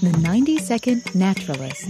The 90-Second Naturalist.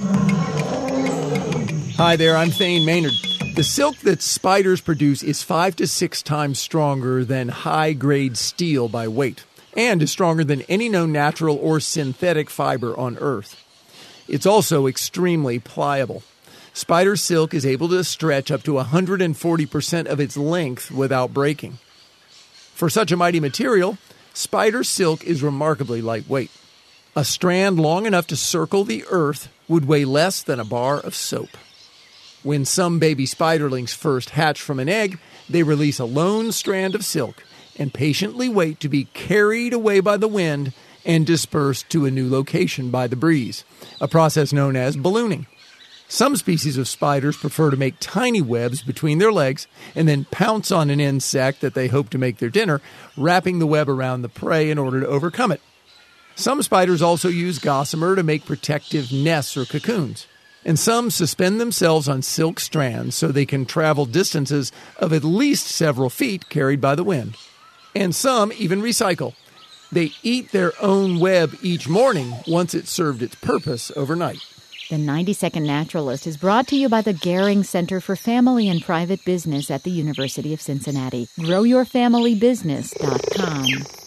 Hi there, I'm Thane Maynard. The silk that spiders produce is 5 to 6 times stronger than high-grade steel by weight, and is stronger than any known natural or synthetic fiber on Earth. It's also extremely pliable. Spider silk is able to stretch up to 140% of its length without breaking. For such a mighty material, spider silk is remarkably lightweight. A strand long enough to circle the earth would weigh less than a bar of soap. When some baby spiderlings first hatch from an egg, they release a lone strand of silk and patiently wait to be carried away by the wind and dispersed to a new location by the breeze, a process known as ballooning. Some species of spiders prefer to make tiny webs between their legs and then pounce on an insect that they hope to make their dinner, wrapping the web around the prey in order to overcome it. Some spiders also use gossamer to make protective nests or cocoons. And some suspend themselves on silk strands so they can travel distances of at least several feet carried by the wind. And some even recycle. They eat their own web each morning once it's served its purpose overnight. The 90-Second Naturalist is brought to you by the Gehring Center for Family and Private Business at the University of Cincinnati. GrowYourFamilyBusiness.com.